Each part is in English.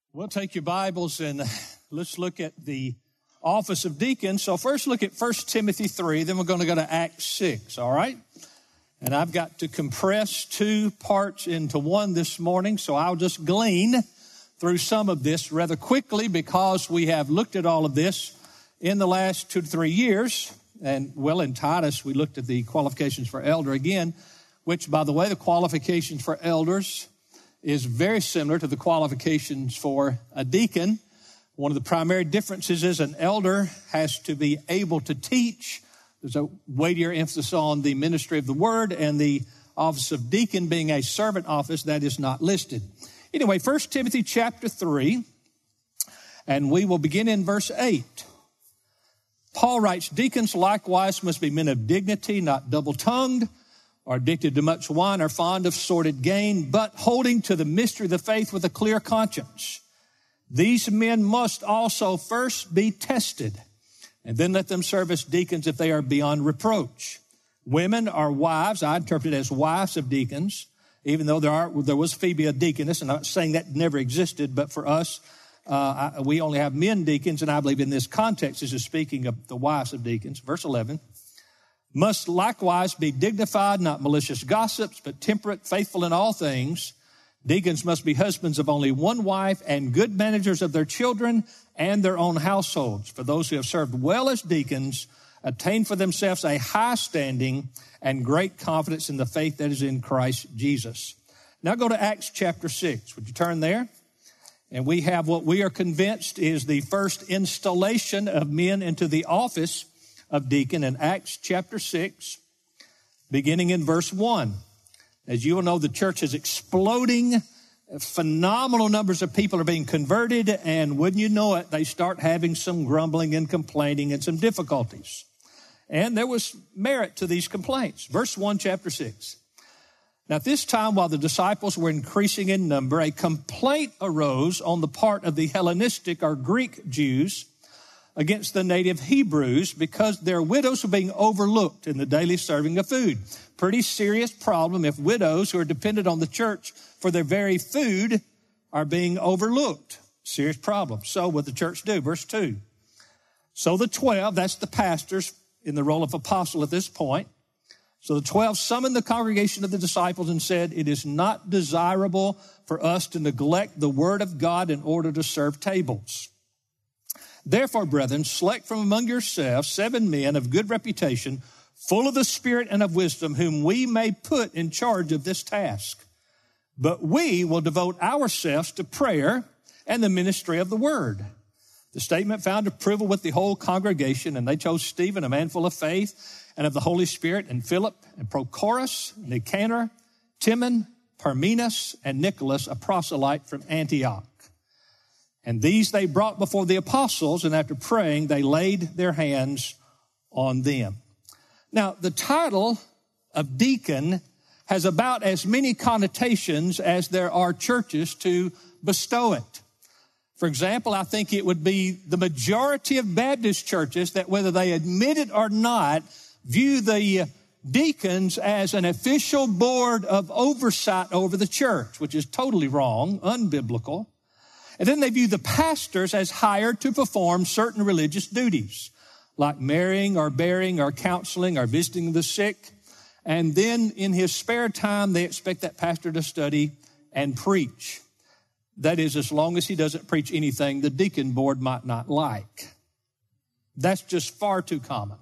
We'll take your Bibles and let's look at the office of deacon. So first look at 1 Timothy 3, then we're going to go to Acts 6, all right? And I've got to compress two parts into one this morning, so I'll just glean through some of this rather quickly because we have looked at all of this in the last 2 to 3 years. And, well, in Titus, we looked at the qualifications for elder again, which, by the way, the qualifications for elders is very similar to the qualifications for a deacon. One of the primary differences is an elder has to be able to teach. There's a weightier emphasis on the ministry of the word, and the office of deacon being a servant office that is not listed. Anyway, 1 Timothy chapter 3, and we will begin in verse 8. Paul writes, "Deacons likewise must be men of dignity, not double-tongued, or addicted to much wine, or fond of sordid gain, but holding to the mystery of the faith with a clear conscience. These men must also first be tested, and then let them serve as deacons if they are beyond reproach. Women are wives," I interpret it as wives of deacons, even though there was Phoebe a deaconess, and I'm not saying that never existed, but for us, we only have men deacons, and I believe in this context this is speaking of the wives of deacons. Verse 11, "Must likewise be dignified, not malicious gossips, but temperate, faithful in all things. Deacons must be husbands of only one wife and good managers of their children and their own households. For those who have served well as deacons attain for themselves a high standing and great confidence in the faith that is in Christ Jesus." Now go to Acts chapter 6. Would you turn there? And we have what we are convinced is the first installation of men into the office of deacon in Acts chapter 6, beginning in verse 1. As you will know, the church is exploding. Phenomenal numbers of people are being converted, and wouldn't you know it, they start having some grumbling and complaining and some difficulties. And there was merit to these complaints. Verse 1, chapter 6. "Now at this time, while the disciples were increasing in number, a complaint arose on the part of the Hellenistic or Greek Jews against the native Hebrews because their widows were being overlooked in the daily serving of food." Pretty serious problem if widows who are dependent on the church for their very food are being overlooked. Serious problem. So what did the church do? Verse 2. "So the 12, that's the pastors in the role of apostle at this point. So the 12 summoned the congregation of the disciples and said, 'It is not desirable for us to neglect the word of God in order to serve tables. Therefore, brethren, select from among yourselves 7 men of good reputation, full of the Spirit and of wisdom, whom we may put in charge of this task. But we will devote ourselves to prayer and the ministry of the word.' The statement found approval with the whole congregation, and they chose Stephen, a man full of faith and of the Holy Spirit, and Philip, and Prochorus, Nicanor, Timon, Parmenas, and Nicholas, a proselyte from Antioch. And these they brought before the apostles, and after praying, they laid their hands on them." Now, the title of deacon has about as many connotations as there are churches to bestow it. For example, I think it would be the majority of Baptist churches that, whether they admit it or not, view the deacons as an official board of oversight over the church, which is totally wrong, unbiblical. And then they view the pastors as hired to perform certain religious duties, like marrying or bearing or counseling or visiting the sick. And then in his spare time, they expect that pastor to study and preach. That is, as long as he doesn't preach anything the deacon board might not like. That's just far too common.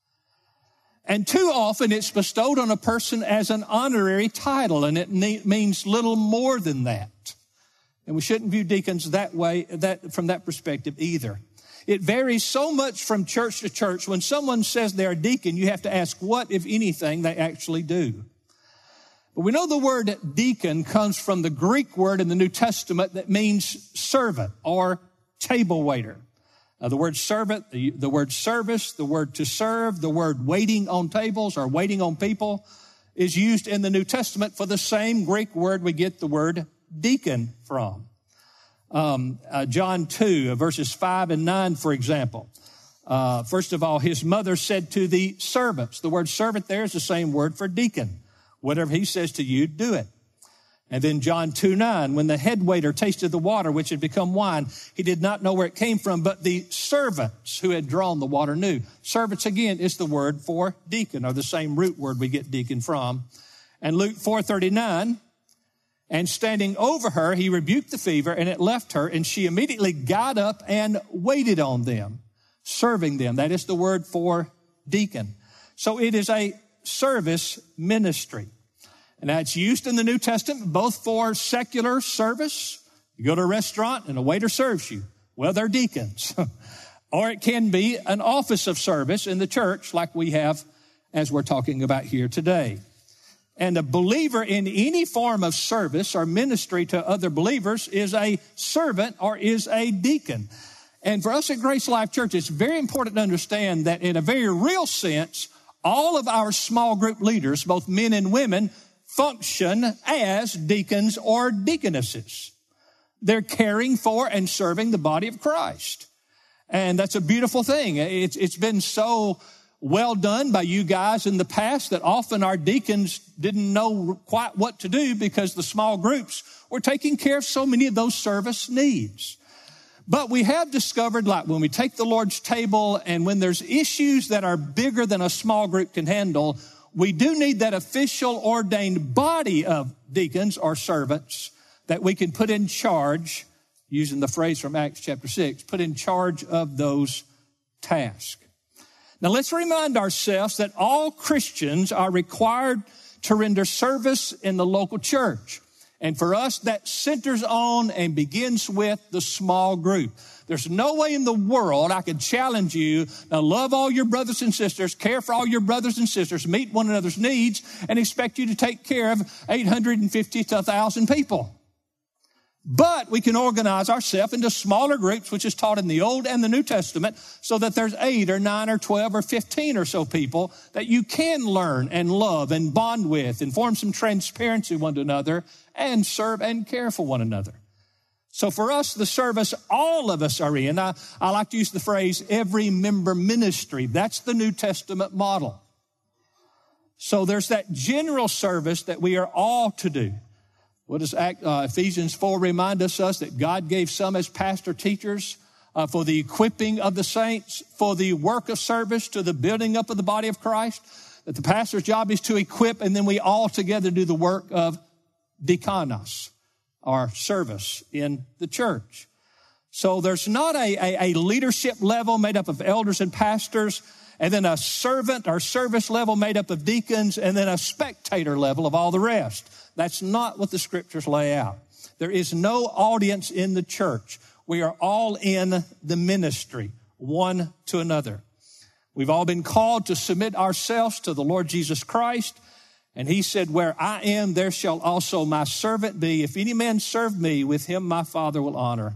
And too often it's bestowed on a person as an honorary title, and it means little more than that. And we shouldn't view deacons that way, from that perspective either. It varies so much from church to church. When someone says they're a deacon, you have to ask what, if anything, they actually do. But we know the word deacon comes from the Greek word in the New Testament that means servant or table waiter. The word servant, the word service, the word to serve, the word waiting on tables or waiting on people is used in the New Testament for the same Greek word we get the word deacon from. John 2, verses 5 and 9, for example. First of all, his mother said to the servants, the word servant there is the same word for deacon. Whatever he says to you, do it. And then John 2:9, when the head waiter tasted the water which had become wine, he did not know where it came from, but the servants who had drawn the water knew. Servants, again, is the word for deacon, or the same root word we get deacon from. And Luke 4:39, and standing over her, he rebuked the fever, and it left her, and she immediately got up and waited on them, serving them. That is the word for deacon. So it is a service ministry. And that's used in the New Testament, both for secular service. You go to a restaurant and a waiter serves you. Well, they're deacons. Or it can be an office of service in the church like we have as we're talking about here today. And a believer in any form of service or ministry to other believers is a servant or is a deacon. And for us at Grace Life Church, it's very important to understand that in a very real sense, all of our small group leaders, both men and women, function as deacons or deaconesses. They're caring for and serving the body of Christ. And that's a beautiful thing. It's been so well done by you guys in the past that often our deacons didn't know quite what to do because the small groups were taking care of so many of those service needs. But we have discovered, like when we take the Lord's table and when there's issues that are bigger than a small group can handle, we do need that official ordained body of deacons or servants that we can put in charge, using the phrase from Acts chapter 6, put in charge of those tasks. Now let's remind ourselves that all Christians are required to render service in the local church. And for us, that centers on and begins with the small group. There's no way in the world I could challenge you to love all your brothers and sisters, care for all your brothers and sisters, meet one another's needs, and expect you to take care of 850 to 1,000 people. But we can organize ourselves into smaller groups, which is taught in the Old and the New Testament, so that there's 8 or 9 or 12 or 15 or so people that you can learn and love and bond with and form some transparency one to another and serve and care for one another. So for us, the service all of us are in, I like to use the phrase every member ministry. That's the New Testament model. So there's that general service that we are all to do. What does Ephesians 4 remind us that God gave some as pastor teachers for the equipping of the saints, for the work of service, to the building up of the body of Christ? That the pastor's job is to equip, and then we all together do the work of diakonos, our service in the church. So there's not a leadership level made up of elders and pastors, and then a servant or service level made up of deacons, and then a spectator level of all the rest. That's not what the scriptures lay out. There is no audience in the church. We are all in the ministry, one to another. We've all been called to submit ourselves to the Lord Jesus Christ. And he said, where I am, there shall also my servant be. If any man serve me, with him my Father will honor.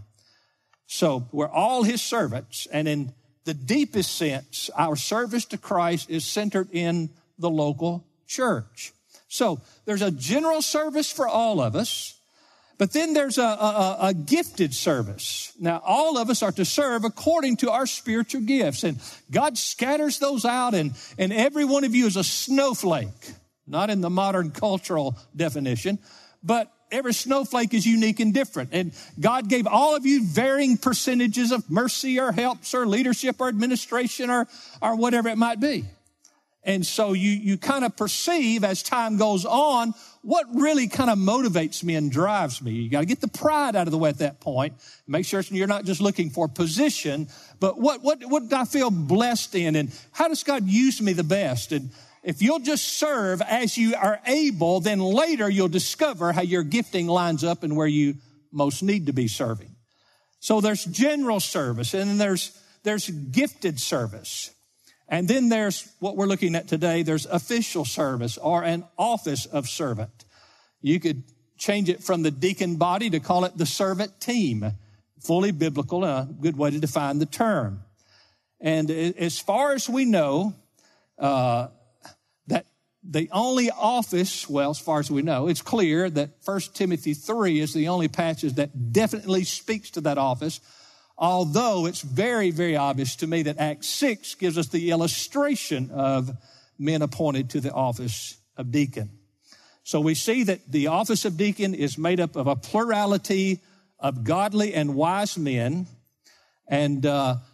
So we're all his servants. And in the deepest sense, our service to Christ is centered in the local church. So there's a general service for all of us, but then there's a gifted service. Now, all of us are to serve according to our spiritual gifts, and God scatters those out, and every one of you is a snowflake, not in the modern cultural definition, but every snowflake is unique and different. And God gave all of you varying percentages of mercy or helps or leadership or administration or whatever it might be. And so you kind of perceive as time goes on what really kind of motivates me and drives me. You got to get the pride out of the way at that point. Make sure you're not just looking for position, but what do I feel blessed in, and how does God use me the best? And if you'll just serve as you are able, then later you'll discover how your gifting lines up and where you most need to be serving. So there's general service, and then there's gifted service. And then there's what we're looking at today. There's official service, or an office of servant. You could change it from the deacon body to call it the servant team. Fully biblical, and a good way to define the term. And as far as we know, that the only office, well, as far as we know, it's clear that 1 Timothy 3 is the only passage that definitely speaks to that office. Although it's very, very obvious to me that Acts 6 gives us the illustration of men appointed to the office of deacon. So we see that the office of deacon is made up of a plurality of godly and wise men, and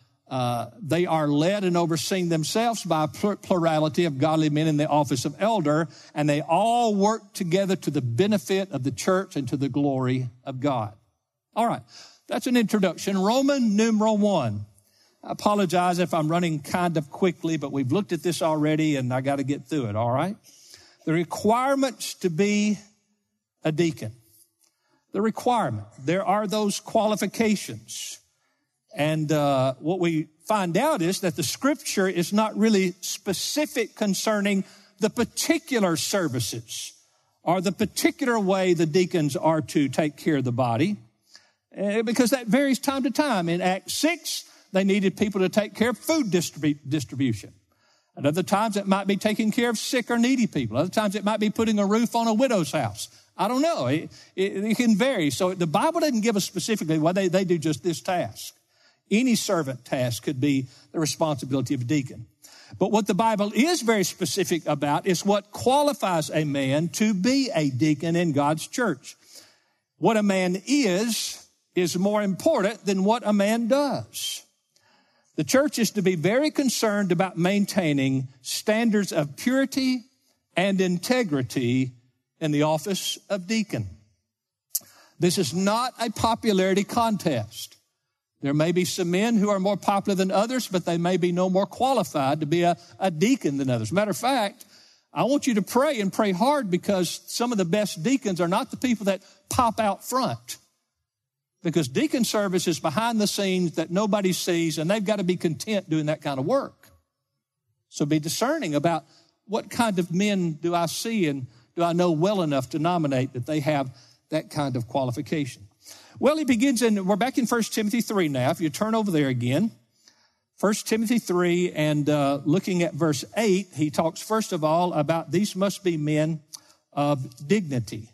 they are led and overseen themselves by a plurality of godly men in the office of elder, and they all work together to the benefit of the church and to the glory of God. All right, that's an introduction. Roman numeral 1. I apologize if I'm running kind of quickly, but we've looked at this already, and I got to get through it, all right? The requirements to be a deacon. The requirement. There are those qualifications. And what we find out is that the Scripture is not really specific concerning the particular services or the particular way the deacons are to take care of the body, because that varies time to time. In Acts 6, they needed people to take care of food distribution. At other times, it might be taking care of sick or needy people. Other times, it might be putting a roof on a widow's house. I don't know. It can vary. So the Bible doesn't give us specifically why they do just this task. Any servant task could be the responsibility of a deacon. But what the Bible is very specific about is what qualifies a man to be a deacon in God's church. What a man is more important than what a man does. The church is to be very concerned about maintaining standards of purity and integrity in the office of deacon. This is not a popularity contest. There may be some men who are more popular than others, but they may be no more qualified to be a deacon than others. Matter of fact, I want you to pray and pray hard, because some of the best deacons are not the people that pop out front. Because deacon service is behind the scenes that nobody sees, and they've got to be content doing that kind of work. So be discerning about what kind of men do I see and do I know well enough to nominate that they have that kind of qualification. Well, he begins we're back in 1 Timothy 3 now. If you turn over there again, 1 Timothy 3, and looking at verse 8, he talks first of all about these must be men of dignity.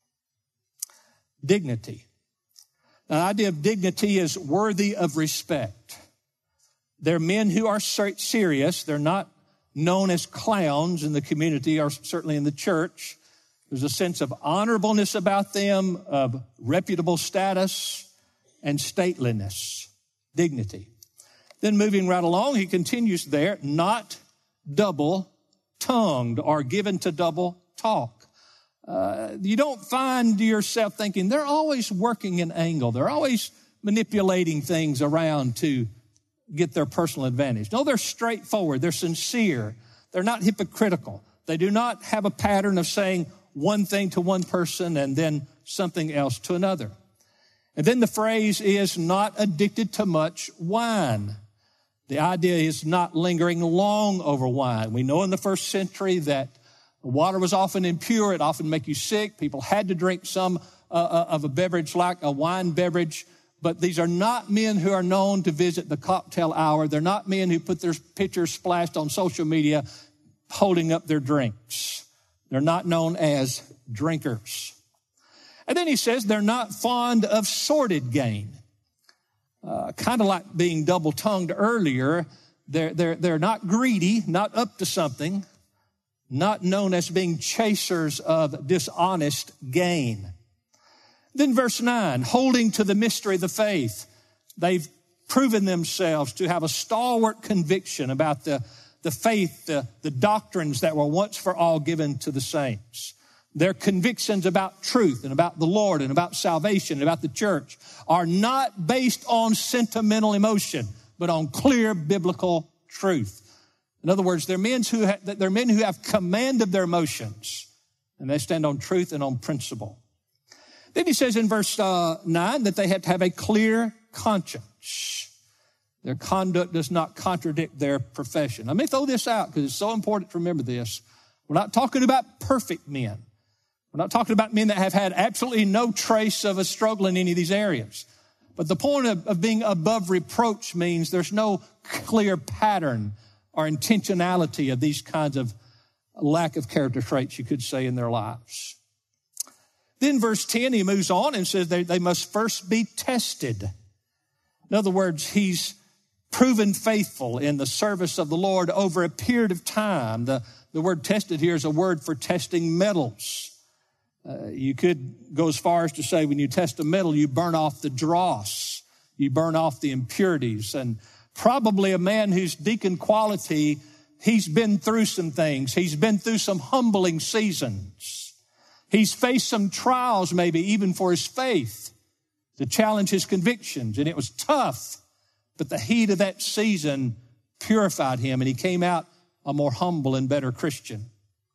Dignity. The idea of dignity is worthy of respect. They're men who are serious. They're not known as clowns in the community or certainly in the church. There's a sense of honorableness about them, of reputable status and stateliness, dignity. Then moving right along, he continues there, not double-tongued or given to double talk. You don't find yourself thinking they're always working an angle. They're always manipulating things around to get their personal advantage. No, they're straightforward. They're sincere. They're not hypocritical. They do not have a pattern of saying one thing to one person and then something else to another. And then the phrase is not addicted to much wine. The idea is not lingering long over wine. We know in the first century that water was often impure. It often make you sick. People had to drink some of a beverage like a wine beverage. But these are not men who are known to visit the cocktail hour. They're not men who put their pictures splashed on social media holding up their drinks. They're not known as drinkers. And then he says they're not fond of sordid gain. Kind of like being double-tongued earlier. They're not greedy, not up to something, not known as being chasers of dishonest gain. Then verse 9, holding to the mystery of the faith. They've proven themselves to have a stalwart conviction about the faith, the doctrines that were once for all given to the saints. Their convictions about truth and about the Lord and about salvation and about the church are not based on sentimental emotion, but on clear biblical truth. In other words, they're men who have command of their emotions, and they stand on truth and on principle. Then he says in verse 9 that they have to have a clear conscience. Their conduct does not contradict their profession. Let me throw this out because it's so important to remember this. We're not talking about perfect men. We're not talking about men that have had absolutely no trace of a struggle in any of these areas. But the point of being above reproach means there's no clear pattern or intentionality of these kinds of lack of character traits, you could say, in their lives. Then verse 10, he moves on and says they must first be tested. In other words, he's proven faithful in the service of the Lord over a period of time. The word tested here is a word for testing metals. You could go as far as to say when you test a metal, you burn off the dross. You burn off the impurities. And probably a man who's deacon quality, he's been through some things. He's been through some humbling seasons. He's faced some trials maybe even for his faith to challenge his convictions. And it was tough, but the heat of that season purified him and he came out a more humble and better Christian.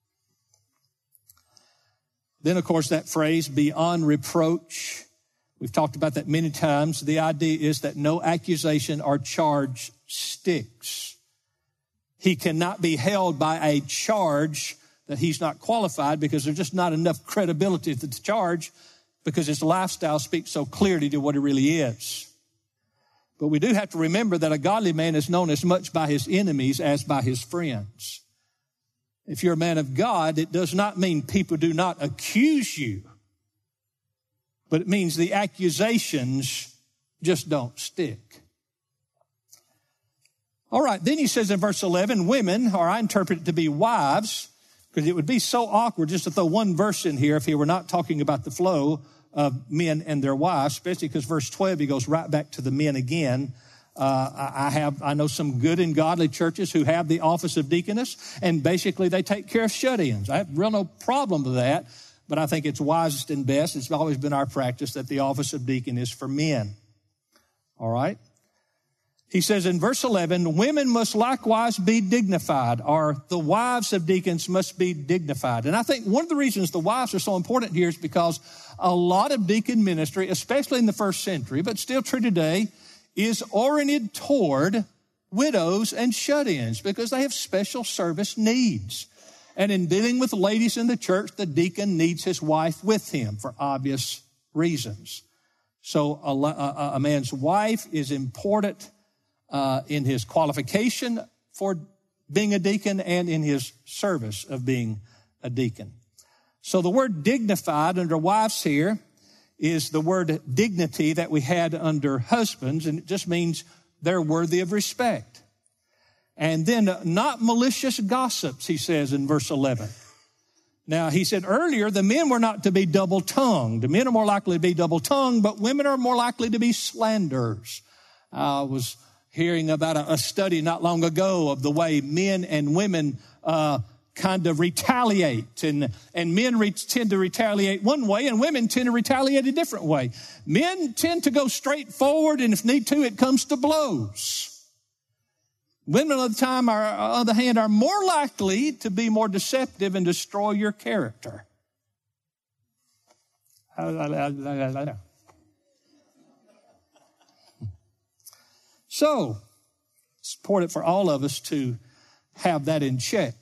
Then, of course, that phrase, beyond reproach. We've talked about that many times. The idea is that no accusation or charge sticks. He cannot be held by a charge that he's not qualified because there's just not enough credibility to the charge because his lifestyle speaks so clearly to what he really is. But we do have to remember that a godly man is known as much by his enemies as by his friends. If you're a man of God, it does not mean people do not accuse you, but it means the accusations just don't stick. All right, then he says in verse 11, women, or I interpret it to be wives, because it would be so awkward just to throw one verse in here if he were not talking about the flow of men and their wives, especially because verse 12, he goes right back to the men again. I know some good and godly churches who have the office of deaconess, and basically they take care of shut-ins. I have real no problem with that, but I think it's wisest and best. It's always been our practice that the office of deacon is for men. All right? He says in verse 11, women must likewise be dignified, or the wives of deacons must be dignified. And I think one of the reasons the wives are so important here is because a lot of deacon ministry, especially in the first century, but still true today, is oriented toward widows and shut-ins because they have special service needs. And in dealing with ladies in the church, the deacon needs his wife with him for obvious reasons. So a man's wife is important in his qualification for being a deacon and in his service of being a deacon. So the word dignified under wives here is the word dignity that we had under husbands, and it just means they're worthy of respect. And then not malicious gossips, he says in verse 11. Now, he said earlier the men were not to be double-tongued. The men are more likely to be double-tongued, but women are more likely to be slanderers. I was hearing about a study not long ago of the way men and women kind of retaliate. And men tend to retaliate one way, and women tend to retaliate a different way. Men tend to go straight forward, and if need to, it comes to blows. Women, on the other hand, are more likely to be more deceptive and destroy your character. So, it's important for all of us to have that in check.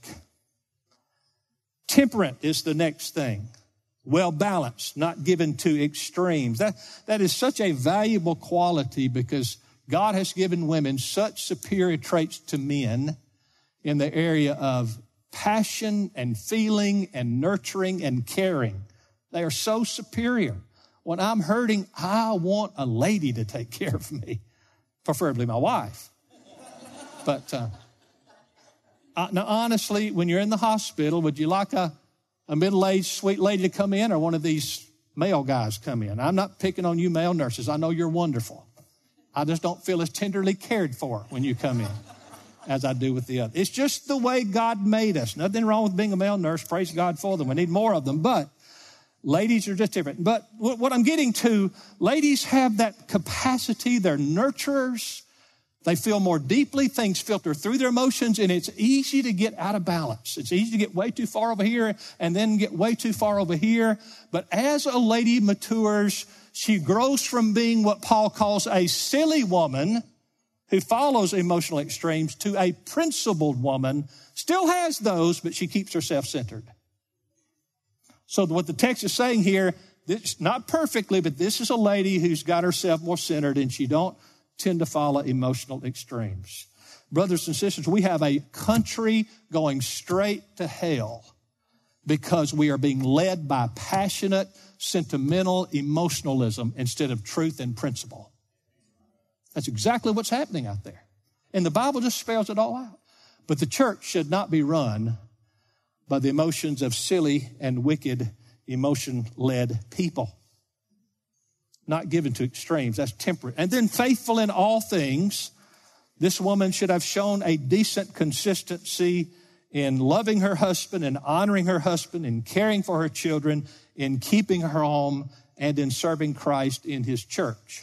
Temperate is the next thing. Well-balanced, not given to extremes. That is such a valuable quality because God has given women such superior traits to men in the area of passion and feeling and nurturing and caring. They are so superior. When I'm hurting, I want a lady to take care of me, preferably my wife. But now, honestly, when you're in the hospital, would you like a middle-aged sweet lady to come in or one of these male guys come in? I'm not picking on you male nurses. I know you're wonderful. I just don't feel as tenderly cared for when you come in as I do with the other. It's just the way God made us. Nothing wrong with being a male nurse. Praise God for them. We need more of them. But ladies are just different. But what I'm getting to, ladies have that capacity. They're nurturers. They feel more deeply. Things filter through their emotions, and it's easy to get out of balance. It's easy to get way too far over here and then get way too far over here. But as a lady matures, she grows from being what Paul calls a silly woman who follows emotional extremes to a principled woman. Still has those, but she keeps herself centered. So what the text is saying here, this, not perfectly, but this is a lady who's got herself more centered, and she don't tend to follow emotional extremes. Brothers and sisters, we have a country going straight to hell because we are being led by passionate, sentimental emotionalism instead of truth and principle. That's exactly what's happening out there. And the Bible just spells it all out. But the church should not be run by the emotions of silly and wicked emotion-led people. Not given to extremes. That's temperate. And then faithful in all things. This woman should have shown a decent consistency in loving her husband and honoring her husband and caring for her children, in keeping her home, and in serving Christ in his church.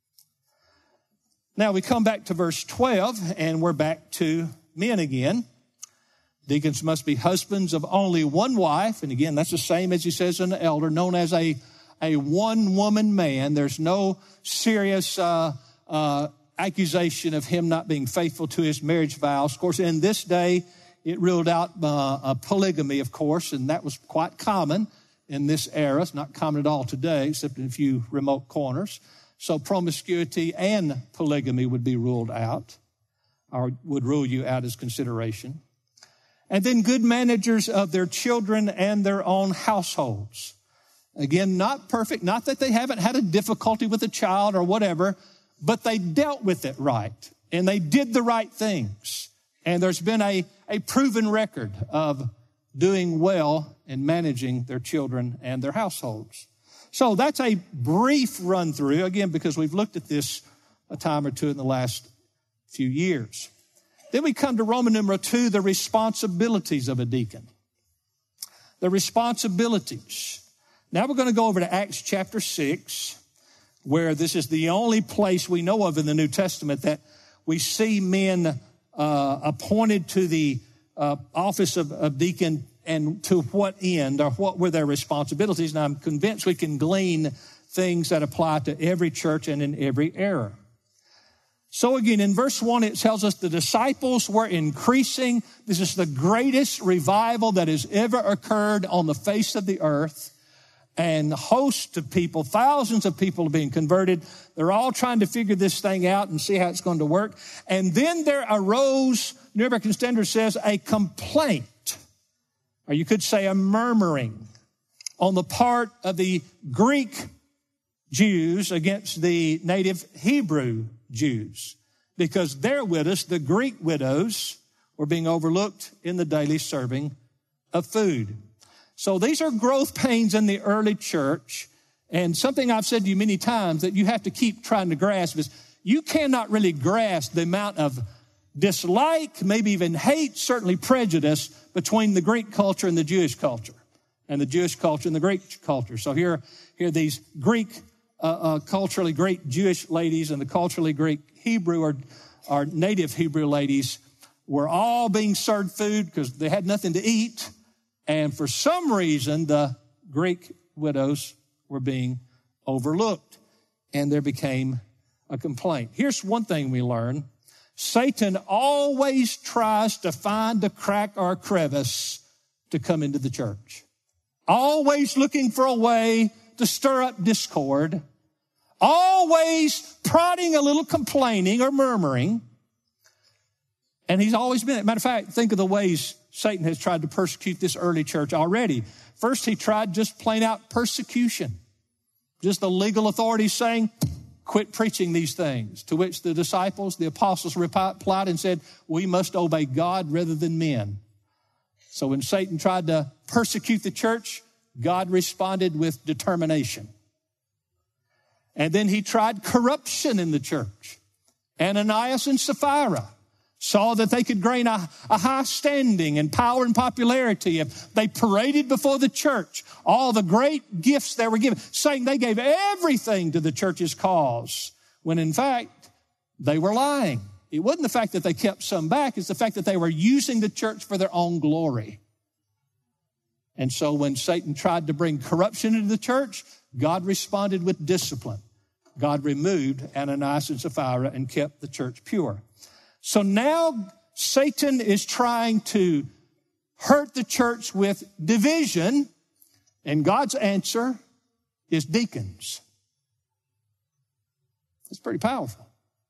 Now we come back to verse 12, and we're back to men again. Deacons must be husbands of only one wife. And again, that's the same as he says in the elder, known as a one-woman man. There's no serious accusation of him not being faithful to his marriage vows. Of course, in this day, it ruled out polygamy, of course, and that was quite common in this era. It's not common at all today, except in a few remote corners. So promiscuity and polygamy would be ruled out, or would rule you out as consideration. And then good managers of their children and their own households. Again, not perfect, not that they haven't had a difficulty with a child or whatever, but they dealt with it right, and they did the right things. And there's been a proven record of doing well in managing their children and their households. So that's a brief run through, again, because we've looked at this a time or two in the last few years. Then we come to Roman numeral 2, the responsibilities of a deacon. The responsibilities. Now we're going to go over to Acts chapter 6, where this is the only place we know of in the New Testament that we see men appointed to the office of deacon, and to what end, or what were their responsibilities. And I'm convinced we can glean things that apply to every church and in every era. So again, in verse 1, it tells us the disciples were increasing. This is the greatest revival that has ever occurred on the face of the earth. And hosts of people, thousands of people are being converted. They're all trying to figure this thing out and see how it's going to work. And then there arose, New American Standard says, a complaint, or you could say a murmuring, on the part of the Greek Jews against the native Hebrew Jews, because their widows, the Greek widows, were being overlooked in the daily serving of food. So these are growth pains in the early church. And something I've said to you many times that you have to keep trying to grasp is you cannot really grasp the amount of dislike, maybe even hate, certainly prejudice between the Greek culture and the Jewish culture, and the Jewish culture and the Greek culture. So here these Greek, culturally Greek Jewish ladies and the culturally Greek Hebrew or native Hebrew ladies were all being served food because they had nothing to eat. And for some reason, the Greek widows were being overlooked, and there became a complaint. Here's one thing we learn. Satan always tries to find a crack or a crevice to come into the church. Always looking for a way to stir up discord. Always prodding a little complaining or murmuring. And he's always been. Matter of fact, think of the ways Satan has tried to persecute this early church already. First, he tried just plain out persecution. Just the legal authorities saying, quit preaching these things. To which the disciples, the apostles replied and said, we must obey God rather than men. So when Satan tried to persecute the church, God responded with determination. And then he tried corruption in the church. Ananias and Sapphira saw that they could gain a high standing and power and popularity if they paraded before the church all the great gifts they were given, saying they gave everything to the church's cause, when in fact they were lying. It wasn't the fact that they kept some back, it's the fact that they were using the church for their own glory. And so when Satan tried to bring corruption into the church, God responded with discipline. God removed Ananias and Sapphira and kept the church pure. So now Satan is trying to hurt the church with division, and God's answer is deacons. It's pretty powerful.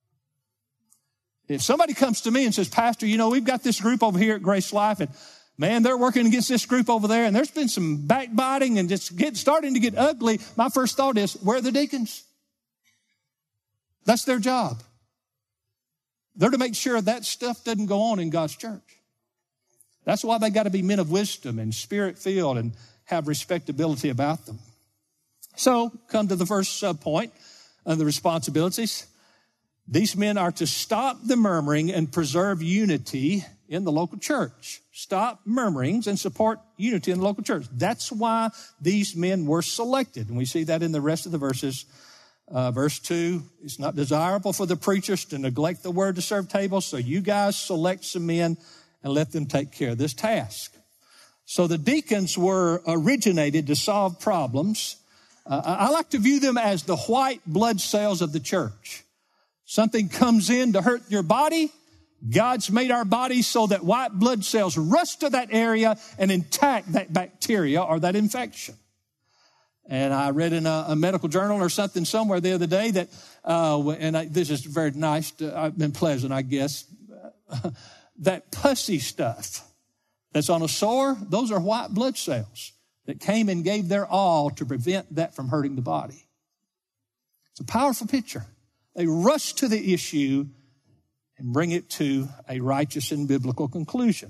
If somebody comes to me and says, Pastor, we've got this group over here at Grace Life, and man, they're working against this group over there, and there's been some backbiting and just starting to get ugly, my first thought is, where are the deacons? That's their job. They're to make sure that stuff doesn't go on in God's church. That's why they got to be men of wisdom and spirit-filled and have respectability about them. So, come to the first point of the responsibilities. These men are to stop the murmuring and preserve unity in the local church. Stop murmurings and support unity in the local church. That's why these men were selected. And we see that in the rest of the verses. Verse 2, it's not desirable for the preachers to neglect the word to serve tables, so you guys select some men and let them take care of this task. So the deacons were originated to solve problems. I like to view them as the white blood cells of the church. Something comes in to hurt your body. God's made our bodies so that white blood cells rush to that area and attack that bacteria or that infection. And I read in a medical journal or something somewhere the other day that, this is very nice, been pleasant, I guess, that pussy stuff that's on a sore, those are white blood cells that came and gave their all to prevent that from hurting the body. It's a powerful picture. They rush to the issue and bring it to a righteous and biblical conclusion.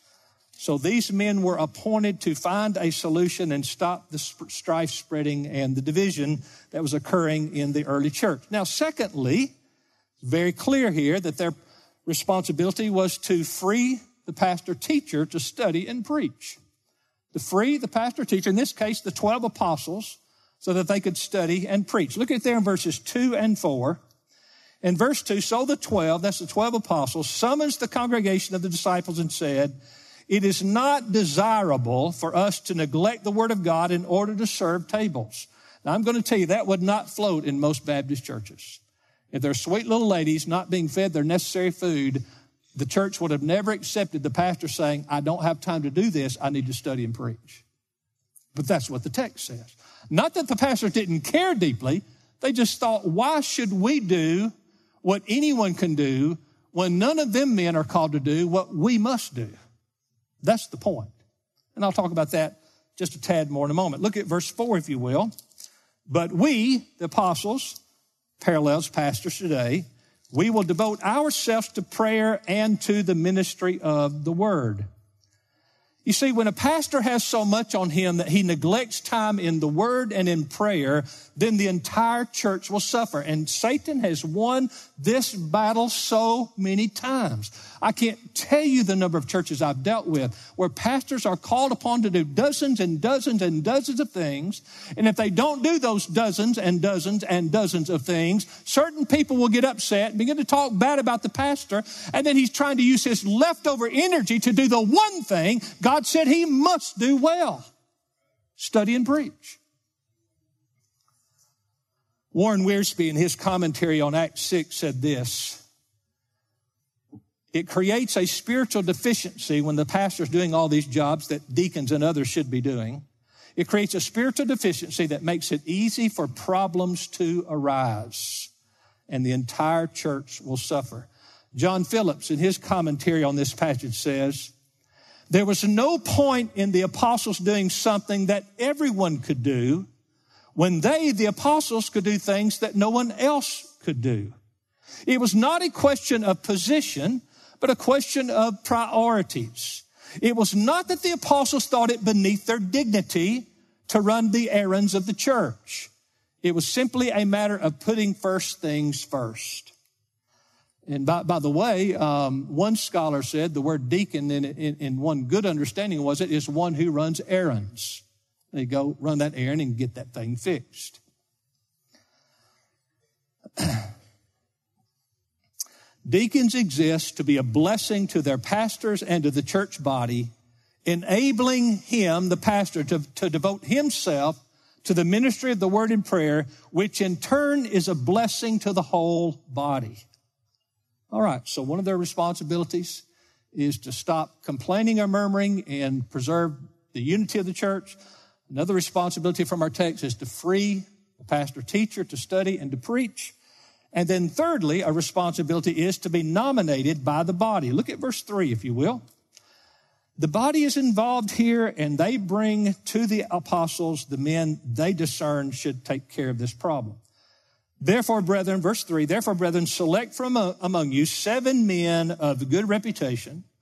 So these men were appointed to find a solution and stop the strife spreading and the division that was occurring in the early church. Now, secondly, very clear here that their responsibility was to free the pastor-teacher to study and preach. To free the pastor-teacher, in this case, the 12 apostles, so that they could study and preach. Look at there in verses 2 and 4. In verse 2, so the 12, that's the 12 apostles, summons the congregation of the disciples and said, it is not desirable for us to neglect the word of God in order to serve tables. Now, I'm going to tell you that would not float in most Baptist churches. If they're sweet little ladies not being fed their necessary food, the church would have never accepted the pastor saying, I don't have time to do this, I need to study and preach. But that's what the text says. Not that the pastor didn't care deeply, they just thought, why should we do what anyone can do when none of them men are called to do what we must do? That's the point. And I'll talk about that just a tad more in a moment. Look at verse 4, if you will. But we, the apostles, parallels pastors today, we will devote ourselves to prayer and to the ministry of the word. You see, when a pastor has so much on him that he neglects time in the word and in prayer, then the entire church will suffer. And Satan has won this battle so many times. I can't tell you the number of churches I've dealt with where pastors are called upon to do dozens and dozens and dozens of things. And if they don't do those dozens and dozens and dozens of things, certain people will get upset and begin to talk bad about the pastor. And then he's trying to use his leftover energy to do the one thing God said he must do well: study and preach. Warren Wiersbe, in his commentary on Acts 6, said this: it creates a spiritual deficiency when the pastor's doing all these jobs that deacons and others should be doing. It creates a spiritual deficiency that makes it easy for problems to arise, and the entire church will suffer. John Phillips, in his commentary on this passage, says, there was no point in the apostles doing something that everyone could do when they, the apostles, could do things that no one else could do. It was not a question of position, but a question of priorities. It was not that the apostles thought it beneath their dignity to run the errands of the church. It was simply a matter of putting first things first. And by the way, one scholar said the word deacon in one good understanding was it is one who runs errands. They go run that errand and get that thing fixed. Deacons exist to be a blessing to their pastors and to the church body, enabling him, the pastor, to devote himself to the ministry of the word and prayer, which in turn is a blessing to the whole body. All right, so one of their responsibilities is to stop complaining or murmuring and preserve the unity of the church. Another responsibility from our text is to free the pastor-teacher to study and to preach. And then thirdly, a responsibility is to be nominated by the body. Look at verse 3, if you will. The body is involved here, and they bring to the apostles the men they discern should take care of this problem. Therefore, brethren, verse 3, therefore, brethren, select from among you 7 men of good reputation,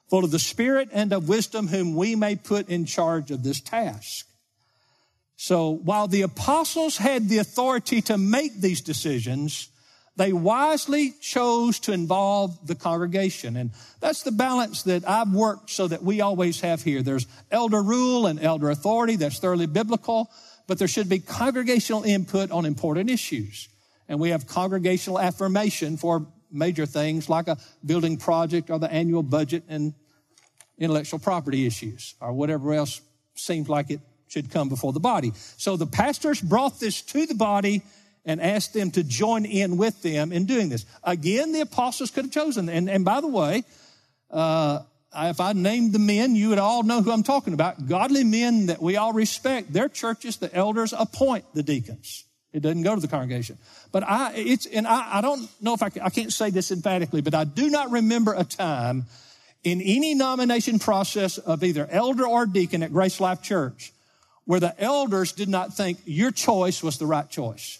full of the Spirit and of wisdom, whom we may put in charge of this task. So while the apostles had the authority to make these decisions, they wisely chose to involve the congregation. And that's the balance that I've worked so that we always have here. There's elder rule and elder authority. That's thoroughly biblical. But there should be congregational input on important issues. And we have congregational affirmation for major things like a building project or the annual budget and intellectual property issues or whatever else seems like it should come before the body. So the pastors brought this to the body and asked them to join in with them in doing this. Again, the apostles could have chosen. And by the way, if I named the men, you would all know who I'm talking about. Godly men that we all respect. Their churches, the elders appoint the deacons. It doesn't go to the congregation. But I don't know if I can't say this emphatically, but I do not remember a time in any nomination process of either elder or deacon at Grace Life Church where the elders did not think your choice was the right choice.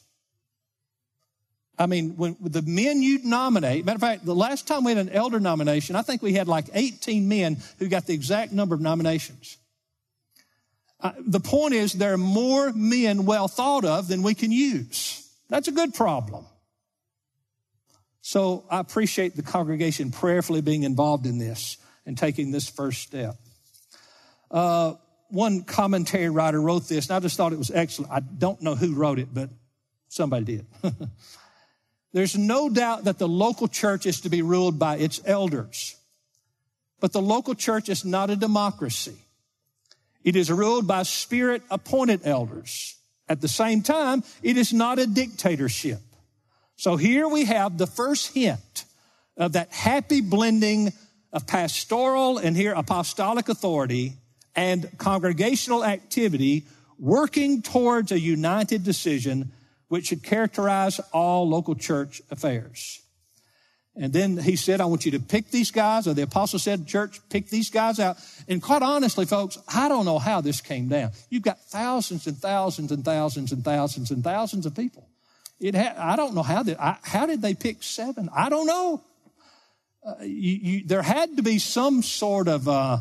I mean, when the men you nominate, matter of fact, the last time we had an elder nomination, I think we had like 18 men who got the exact number of nominations. The point is there are more men well thought of than we can use. That's a good problem. So I appreciate the congregation prayerfully being involved in this and taking this first step. One commentary writer wrote this, and I just thought it was excellent. I don't know who wrote it, but somebody did. There's no doubt that the local church is to be ruled by its elders. But the local church is not a democracy. It is ruled by Spirit-appointed elders. At the same time, it is not a dictatorship. So here we have the first hint of that happy blending of pastoral and here apostolic authority and congregational activity working towards a united decision which should characterize all local church affairs. And then he said, I want you to pick these guys, or the apostle said, church, pick these guys out. And quite honestly, folks, I don't know how this came down. You've got thousands and thousands and thousands and thousands and thousands of people. I don't know how did they pick 7? I don't know. There had to be some sort of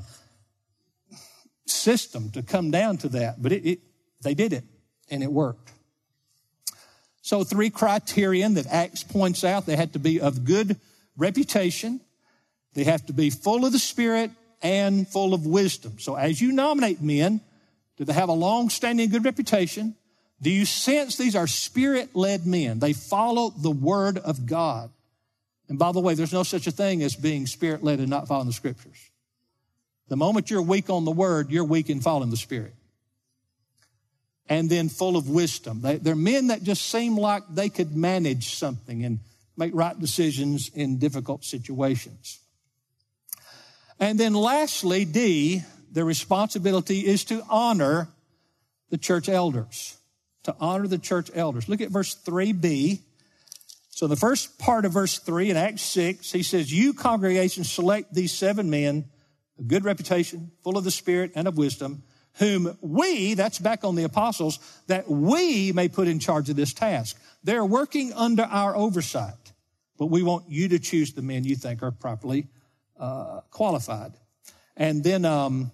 system to come down to that, but they did it, and it worked. So 3 criterion that Acts points out: they had to be of good reputation, they have to be full of the Spirit, and full of wisdom. So as you nominate men, do they have a long-standing good reputation? Do you sense these are Spirit-led men? They follow the Word of God. And by the way, there's no such a thing as being Spirit-led and not following the Scriptures. The moment you're weak on the Word, you're weak in following the Spirit. And then full of wisdom. They're men that just seem like they could manage something and make right decisions in difficult situations. And then lastly, D, the responsibility is to honor the church elders. To honor the church elders. Look at verse 3b. So the first part of verse 3 in Acts 6, he says, you congregation select these 7 men of good reputation, full of the Spirit and of wisdom, whom we, that's back on the apostles, that we may put in charge of this task. They're working under our oversight, but we want you to choose the men you think are properly qualified. And then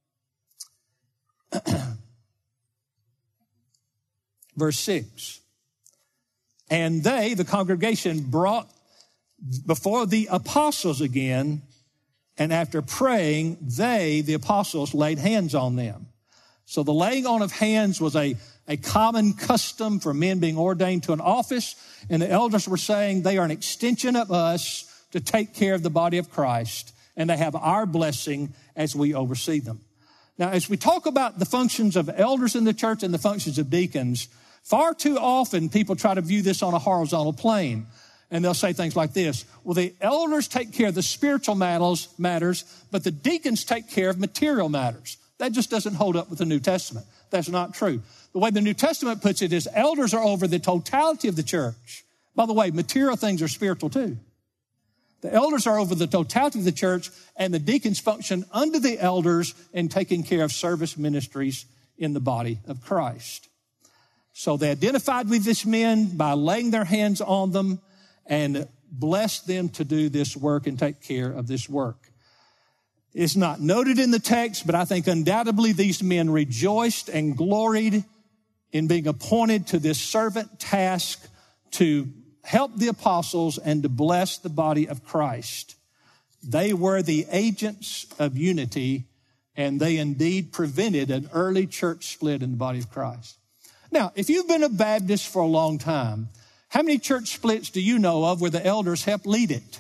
verse 6, and they, the congregation, brought before the apostles again, and after praying, they, the apostles, laid hands on them. So the laying on of hands was a common custom for men being ordained to an office, and the elders were saying they are an extension of us to take care of the body of Christ, and they have our blessing as we oversee them. Now, as we talk about the functions of elders in the church and the functions of deacons, far too often people try to view this on a horizontal plane. And they'll say things like this: well, the elders take care of the spiritual matters, but the deacons take care of material matters. That just doesn't hold up with the New Testament. That's not true. The way the New Testament puts it is elders are over the totality of the church. By the way, material things are spiritual too. The elders are over the totality of the church, and the deacons function under the elders in taking care of service ministries in the body of Christ. So they identified with these men by laying their hands on them and blessed them to do this work and take care of this work. It's not noted in the text, but I think undoubtedly these men rejoiced and gloried in being appointed to this servant task to help the apostles and to bless the body of Christ. They were the agents of unity, and they indeed prevented an early church split in the body of Christ. Now, if you've been a Baptist for a long time, how many church splits do you know of where the elders helped lead it?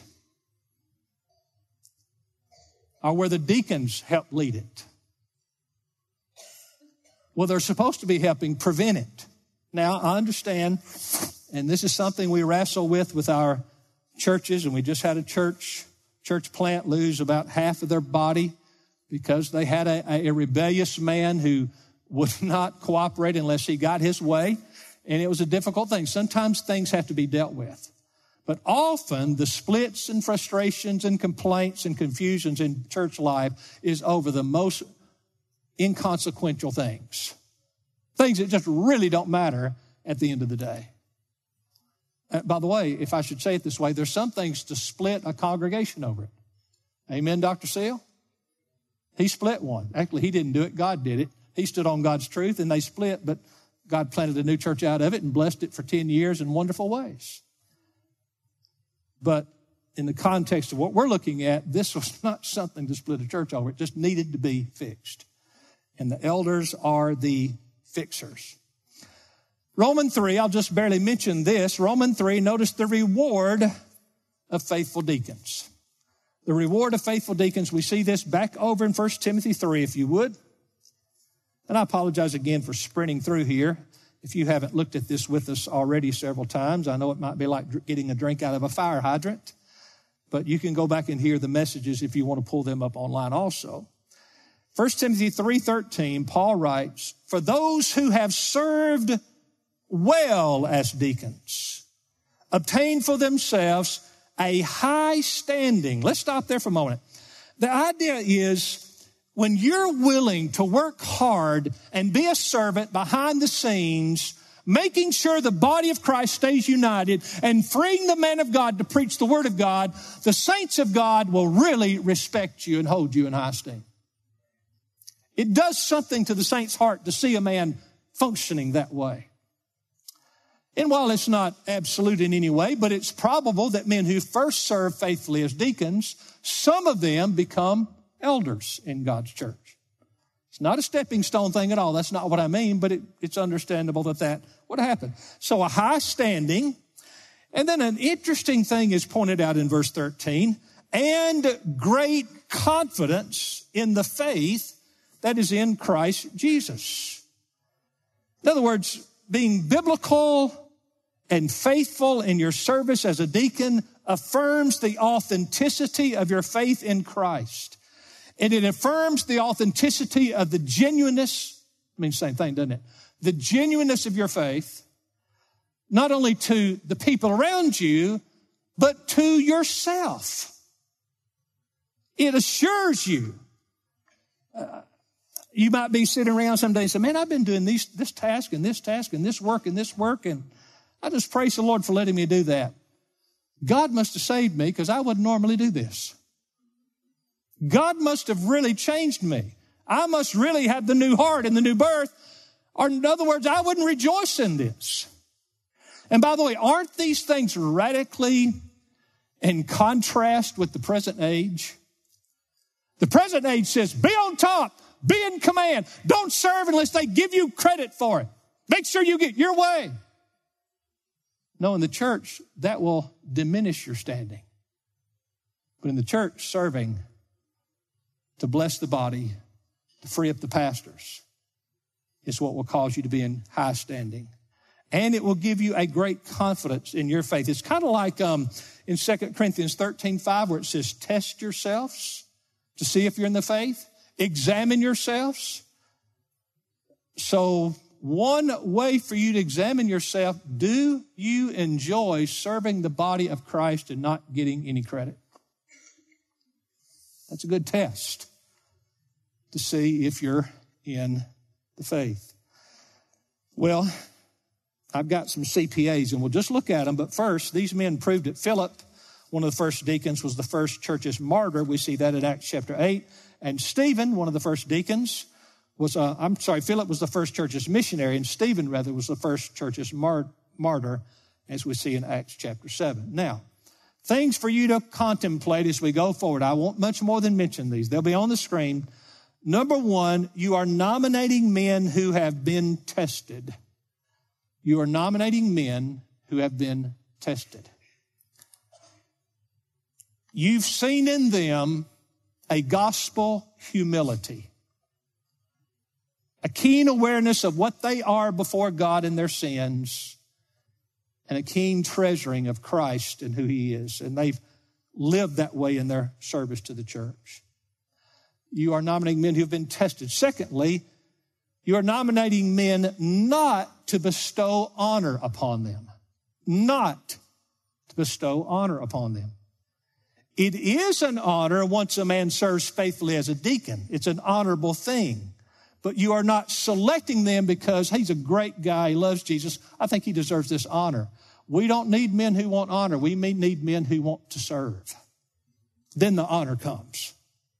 Or where the deacons helped lead it? Well, they're supposed to be helping prevent it. Now, I understand, and this is something we wrestle with our churches, and we just had a church plant lose about half of their body because they had a rebellious man who would not cooperate unless he got his way, and it was a difficult thing. Sometimes things have to be dealt with. But often the splits and frustrations and complaints and confusions in church life is over the most inconsequential things. Things that just really don't matter at the end of the day. By the way, if I should say it this way, there's some things to split a congregation over it. Amen, Dr. Seal? He split one. Actually, he didn't do it. God did it. He stood on God's truth and they split, but God planted a new church out of it and blessed it for 10 years in wonderful ways. But in the context of what we're looking at, this was not something to split a church over. It just needed to be fixed. And the elders are the fixers. Romans 3, I'll just barely mention this. Romans 3, notice the reward of faithful deacons. The reward of faithful deacons, we see this back over in 1 Timothy 3, if you would. And I apologize again for sprinting through here. If you haven't looked at this with us already several times, I know it might be like getting a drink out of a fire hydrant, but you can go back and hear the messages if you want to pull them up online also. 1 Timothy 3:13, Paul writes, "For those who have served well as deacons, obtain for themselves a high standing." Let's stop there for a moment. The idea is, when you're willing to work hard and be a servant behind the scenes, making sure the body of Christ stays united and freeing the man of God to preach the word of God, the saints of God will really respect you and hold you in high esteem. It does something to the saint's heart to see a man functioning that way. And while it's not absolute in any way, but it's probable that men who first serve faithfully as deacons, some of them become elders in God's church. It's not a stepping stone thing at all. That's not what I mean, but it's understandable that would happen. So a high standing, and then an interesting thing is pointed out in verse 13, and great confidence in the faith that is in Christ Jesus. In other words, being biblical and faithful in your service as a deacon affirms the authenticity of your faith in Christ. And it affirms the authenticity of the genuineness, I mean, same thing, doesn't it? The genuineness of your faith, not only to the people around you, but to yourself. It assures you. You might be sitting around someday and say, man, I've been doing this task and this task and this work, and I just praise the Lord for letting me do that. God must have saved me because I wouldn't normally do this. God must have really changed me. I must really have the new heart and the new birth. Or in other words, I wouldn't rejoice in this. And by the way, aren't these things radically in contrast with the present age? The present age says, be on top, be in command. Don't serve unless they give you credit for it. Make sure you get your way. No, in the church, that will diminish your standing. But in the church, serving to bless the body, to free up the pastors, is what will cause you to be in high standing. And it will give you a great confidence in your faith. It's kind of like in 2 Corinthians 13:5, where it says, test yourselves to see if you're in the faith. Examine yourselves. So one way for you to examine yourself, do you enjoy serving the body of Christ and not getting any credit? That's a good test to see if you're in the faith. Well, I've got some CPAs and we'll just look at them. But first, these men proved it. Philip one of the first deacons, was the first church's martyr. We see that in Acts chapter 8. And Stephen, one of the first deacons, Philip was the first church's missionary, and Stephen, rather, was the first church's martyr, as we see in Acts chapter 7. Now, things for you to contemplate as we go forward. I won't much more than mention these. They'll be on the screen. Number one, you are nominating men who have been tested. You are nominating men who have been tested. You've seen in them a gospel humility, a keen awareness of what they are before God and their sins, and a keen treasuring of Christ and who He is. And they've lived that way in their service to the church. You are nominating men who have been tested. Secondly, you are nominating men not to bestow honor upon them. Not to bestow honor upon them. It is an honor once a man serves faithfully as a deacon. It's an honorable thing. But you are not selecting them because he's a great guy, he loves Jesus. I think he deserves this honor. We don't need men who want honor. We need men who want to serve. Then the honor comes.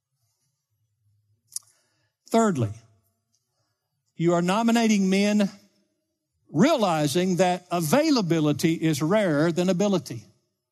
Thirdly, you are nominating men realizing that availability is rarer than ability.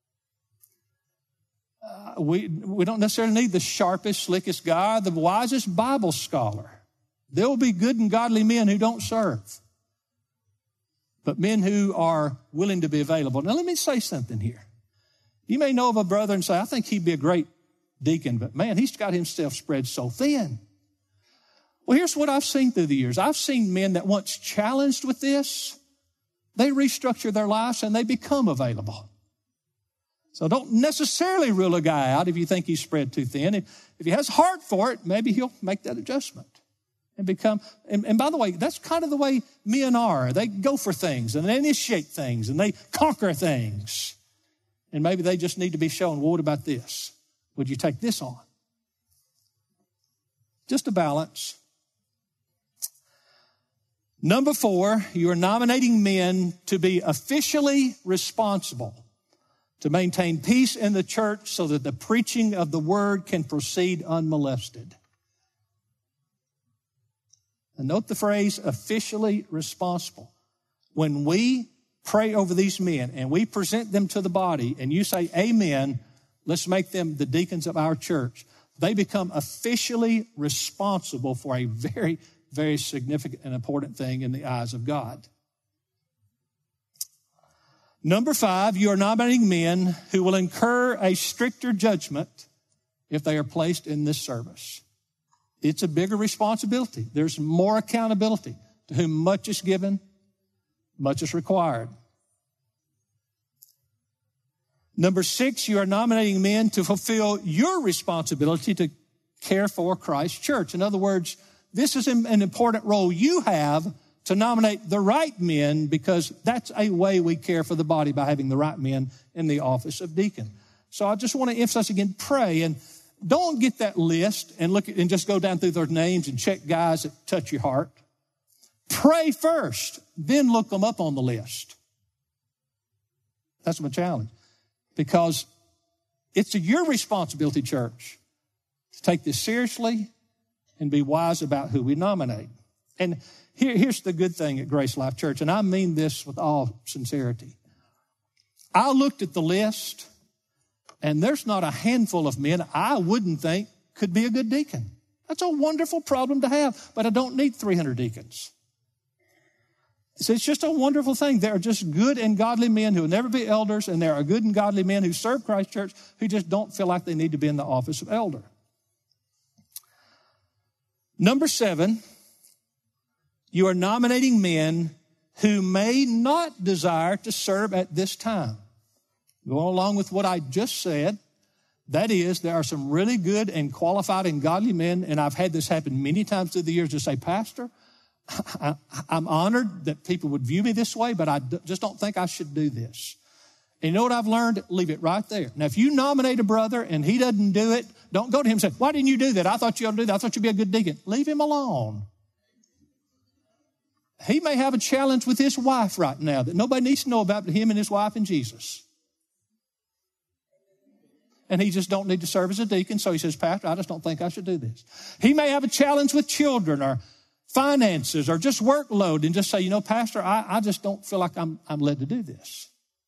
We don't necessarily need the sharpest, slickest guy, the wisest Bible scholar. There will be good and godly men who don't serve, but men who are willing to be available. Now, let me say something here. You may know of a brother and say, I think he'd be a great deacon, but man, he's got himself spread so thin. Well, here's what I've seen through the years. I've seen men that once challenged with this, they restructure their lives and they become available. So don't necessarily rule a guy out if you think he's spread too thin. If he has heart for it, maybe he'll make that adjustment and become, and by the way, that's kind of the way men are. They go for things and they initiate things and they conquer things. And maybe they just need to be shown, well, what about this? Would you take this on? Just a balance. Number 4, you are nominating men to be officially responsible to maintain peace in the church so that the preaching of the word can proceed unmolested. And note the phrase, officially responsible. When we pray over these men and we present them to the body and you say, amen, let's make them the deacons of our church, they become officially responsible for a very, very significant and important thing in the eyes of God. Number 5, you are nominating men who will incur a stricter judgment if they are placed in this service. It's a bigger responsibility. There's more accountability. To whom much is given, much is required. Number 6, you are nominating men to fulfill your responsibility to care for Christ's church. In other words, this is an important role you have to nominate the right men, because that's a way we care for the body, by having the right men in the office of deacon. So I just want to emphasize again, pray, and don't get that list and look at, and just go down through their names and check guys that touch your heart. Pray first, then look them up on the list. That's my challenge, because it's your responsibility, church, to take this seriously and be wise about who we nominate. And here's the good thing at Grace Life Church, and I mean this with all sincerity. I looked at the list, and there's not a handful of men I wouldn't think could be a good deacon. That's a wonderful problem to have, but I don't need 300 deacons. So it's just a wonderful thing. There are just good and godly men who will never be elders, and there are good and godly men who serve Christ Church who just don't feel like they need to be in the office of elder. Number 7, you are nominating men who may not desire to serve at this time. Going along with what I just said, that is, there are some really good and qualified and godly men, and I've had this happen many times through the years, to say, Pastor, I'm honored that people would view me this way, but I just don't think I should do this. And you know what I've learned? Leave it right there. Now, if you nominate a brother and he doesn't do it, don't go to him and say, why didn't you do that? I thought you ought to do that. I thought you'd be a good deacon. Leave him alone. He may have a challenge with his wife right now that nobody needs to know about but him and his wife and Jesus. and he just don't need to serve as a deacon. So he says, Pastor, I just don't think I should do this. He may have a challenge with children or finances or just workload and just say, Pastor, I just don't feel like I'm led to do this.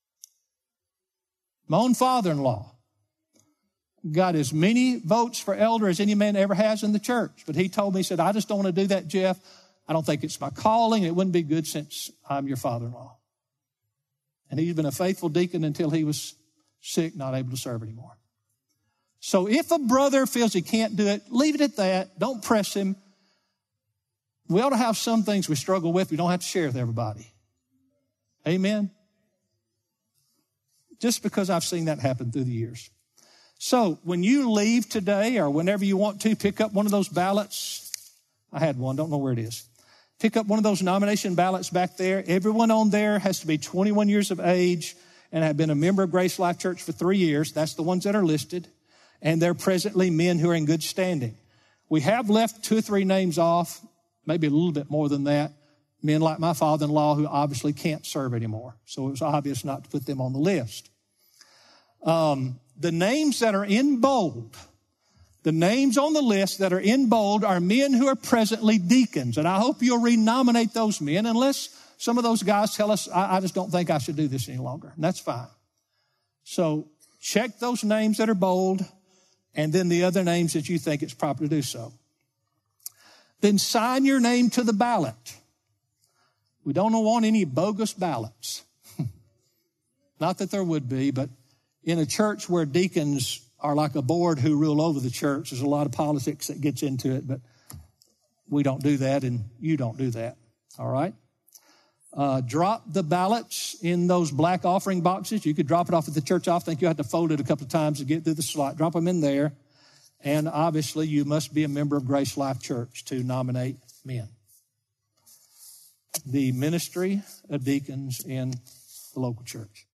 My own father-in-law got as many votes for elder as any man ever has in the church. But he told me, he said, I just don't want to do that, Jeff. I don't think it's my calling. It wouldn't be good since I'm your father-in-law. And he's been a faithful deacon until he was sick, not able to serve anymore. So if a brother feels he can't do it, leave it at that. Don't press him. We ought to have some things we struggle with. We don't have to share with everybody. Amen? Just because I've seen that happen through the years. So when you leave today or whenever you want to, pick up one of those ballots. I had one, don't know where it is. Pick up one of those nomination ballots back there. Everyone on there has to be 21 years of age and have been a member of Grace Life Church for 3 years. That's the ones that are listed. And they're presently men who are in good standing. We have left 2 or 3 names off, maybe a little bit more than that. Men like my father-in-law who obviously can't serve anymore. So it was obvious not to put them on the list. The names that are in bold, the names on the list that are in bold are men who are presently deacons. And I hope you'll renominate those men unless some of those guys tell us, I just don't think I should do this any longer. And that's fine. So check those names that are bold and then the other names that you think it's proper to do so. Then sign your name to the ballot. We don't want any bogus ballots. Not that there would be, but in a church where deacons are like a board who rule over the church, there's a lot of politics that gets into it, but we don't do that and you don't do that. All right? Drop the ballots in those black offering boxes. You could drop it off at the church office. I think you have to fold it a couple of times to get through the slot. Drop them in there. And obviously you must be a member of Grace Life Church to nominate men. The ministry of deacons in the local church.